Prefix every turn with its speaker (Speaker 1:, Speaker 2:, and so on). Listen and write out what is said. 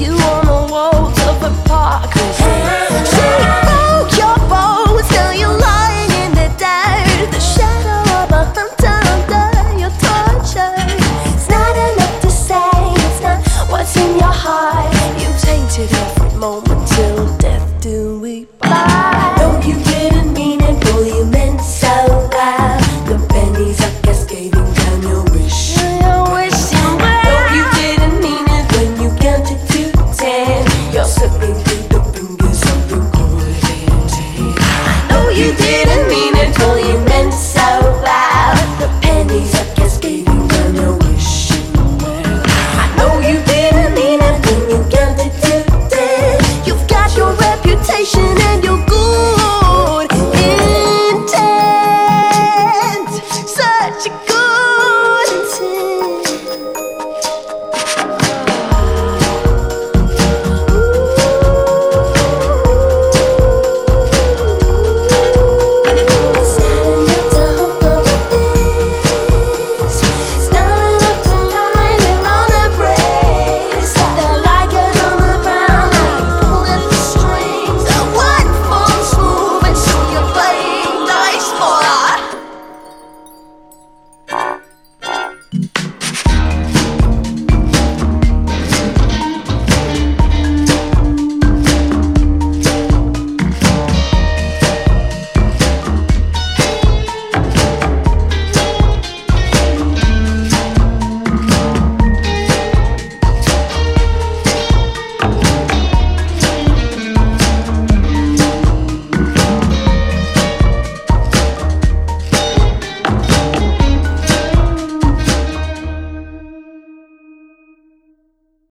Speaker 1: you on the walls of hypocrisy. She broke your bones, now you're lying in the dirt. The shadow of a hunter under your torture. It's not enough to say, it's not what's in your heart. You tainted every moment till death do we part.
Speaker 2: No, you didn't mean it, boy, you meant so loud. The pennies are cascading down your wish.
Speaker 1: You wish you were.
Speaker 2: No, you didn't mean it when you counted to 10. You're slipping